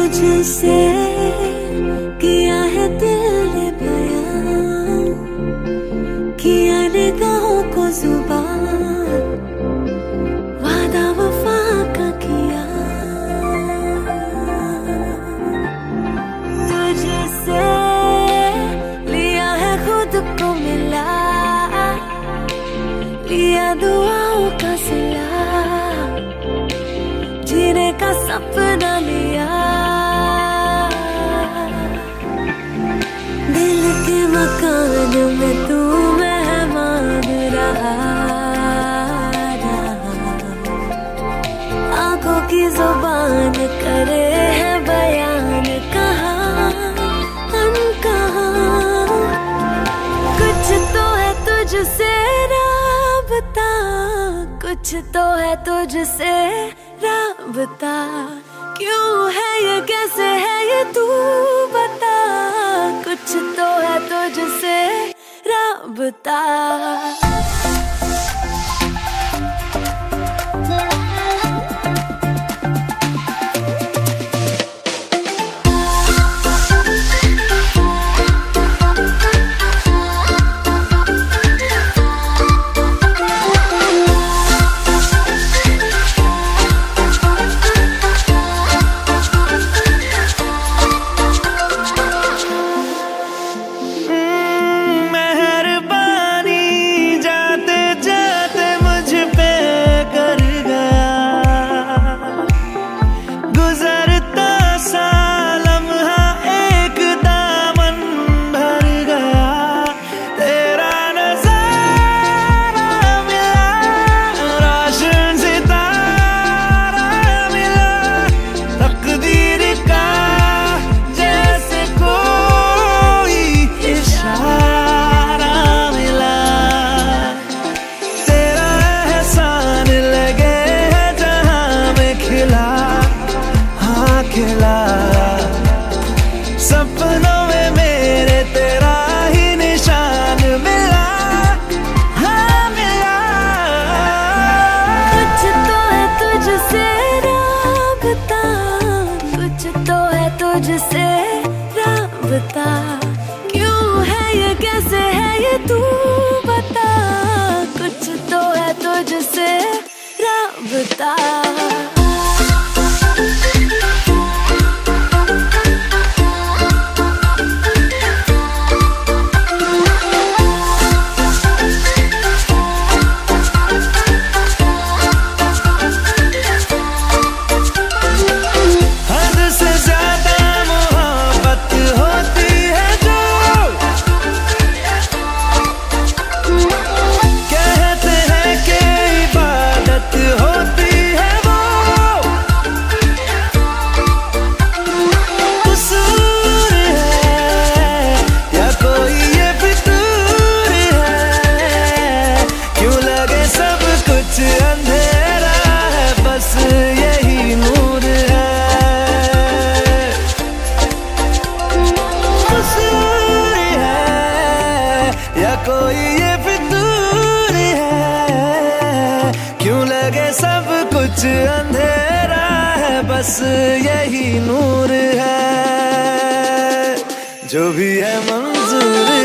तुझसे किया है दिल ने बयान, किया निगाहों को जुबान, वादा वफा का किया। तुझसे लिया है खुद को मिला, लिया दुआओं का सिला, जीने का सपना लिया। दिल के मकान में तू मेहमान रहा, आंखों की जुबान करे है बयान, कहाँ अनकहा। कुछ तो है तुझसे राबता, कुछ तो है तुझसे राबता। क्यों है ये, कैसे है ये, तू बता। कुछ तो है तुझसे राबता। सपनों में मेरे तेरा ही निशान मिला, हाँ मिला। कुछ तो है तुझसे राबता, कुछ तो है तुझसे राबता। क्यों है ये, कैसे है ये, तू बता। कुछ तो है तुझसे राबता। अंधेरा है बस यही नूर है, कसूर है या कोई ये फितूर है। क्यों लगे सब कुछ अंधेरा है बस यही नूर है। जो भी है मंजूर